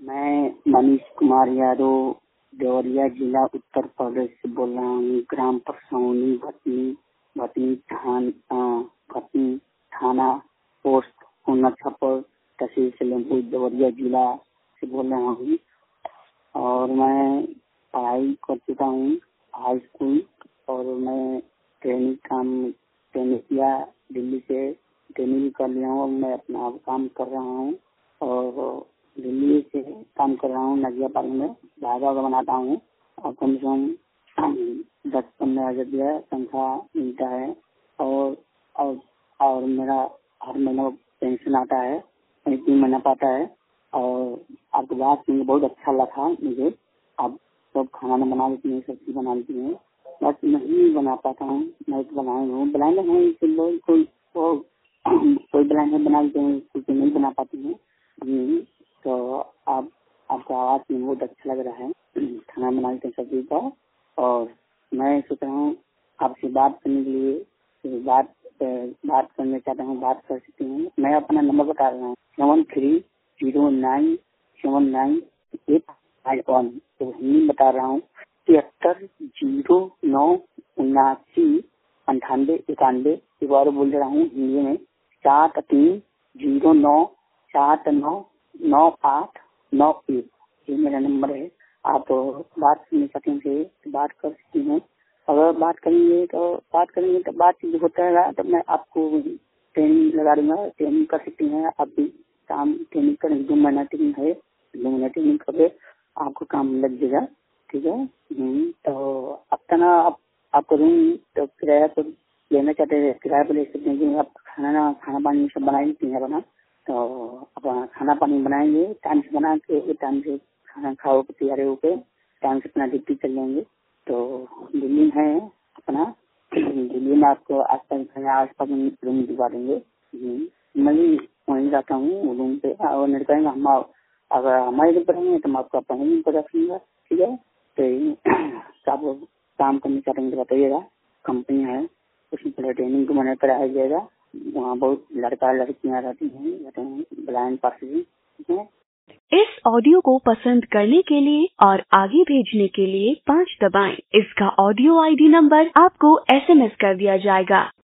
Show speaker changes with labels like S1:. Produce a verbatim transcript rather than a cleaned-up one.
S1: मैं मनीष कुमार यादव देवरिया जिला उत्तर प्रदेश से बोल रहा हूँ। ग्राम परसौनी भटनी भटनी थाना भटनी थाना पोस्ट पूना छपर तहसील सलेमपुर देवरिया जिला से बोल रहा हूँ। और मैं पढ़ाई कर चुका हूँ हाई स्कूल, और मैं ट्रेनिंग काम ट्रेनिंग किया दिल्ली से, ट्रेनिंग कर लिया हूँ। मैं अपना काम कर रहा हूँ और दिल्ली से काम कर रहा हूँ। नदिया पार्क में धागा बनाता हूँ और कम से कम दस पंद्रह हजार रुपया तनख्वाह मिलता है। और और और मेरा हर महीना पेंशन आता है, तीन महीना पाता है। और आपकी बात सुन बहुत अच्छा लगा मुझे। आप सब खाना बना लेती हैं, सब्जी बना लेती हैं, बस नहीं बना पाता हूँ। मैं तो बनाए हूँ ब्लाइंड है इससे लोग कोई तो कोई ब्लाइंड बना लेते हैं, कुछ नहीं बना पाती हैं। तो आप आपका आवाज़ में बहुत अच्छा लग रहा है। खाना बना लेते हैं सब्जी का। और मैं सोच रहा हूँ आपसे बात करने के लिए, तो बात बात करना चाहता हूँ, बात कर सकती हूँ। मैं अपना नंबर बता रहा हूँ seven three zero nine seven nine eight five one. तो हिंदी बता रहा हूँ तिहत्तर जीरो नौ उन्नासी अंठानवे इक्यानवे। एक बार बोल रहा हूँ हिंदी में, सात तीन जीरो नौ सात नौ नौ आठ नौ एक। ये मेरा नंबर है। आप बात करने सकेंगे तो बात कर सकती हैं। अगर बात करेंगे तो बात करेंगे तो बातचीत होता है तो मैं आपको ट्रेनिंग लगा दूंगा, ट्रेनिंग कर सकती हैं। आप भी काम ट्रेनिंग करेंगे, दो महीना ट्रेनिंग है, दो महीना ट्रेनिंग करके आपको काम लग जाएगा। ठीक है। तो अब तना आप आपको रूम तो किराया तो लेना चाहते हैं, किराया पर ले सकते हैं। आप खाना खाना पानी सब बना लेती हैं बना, तो अपना खाना पानी बनाएंगे टाइम से, बना के टाइम से खाना खाओ के तैयार होकर टाइम से अपना ड्यूटी चल जाएंगे। तो दिल्ली में है अपना, दिल्ली में आपको आस पास आस पास रूम दिलवा देंगे। मैं भी वहीं जाता हूँ रूम पे, और नहीं कहेंगे हम अगर हमारे रूम पर रहेंगे तो मैं आपको अपने रूम पर रखूंगा। ठीक है। तो आप काम करने चाहेंगे तो बताइएगा। कंपनी है उसमें पहले ट्रेनिंग को मैंने कराया जाएगा। वहाँ बहुत लड़का लड़कियाँ रहती हैं ब्लाइंड पर्सन। ठीक है।
S2: इस ऑडियो को पसंद करने के लिए और आगे भेजने के लिए पाँच दबाएं। इसका ऑडियो आईडी नंबर आपको एसएमएस कर दिया जाएगा।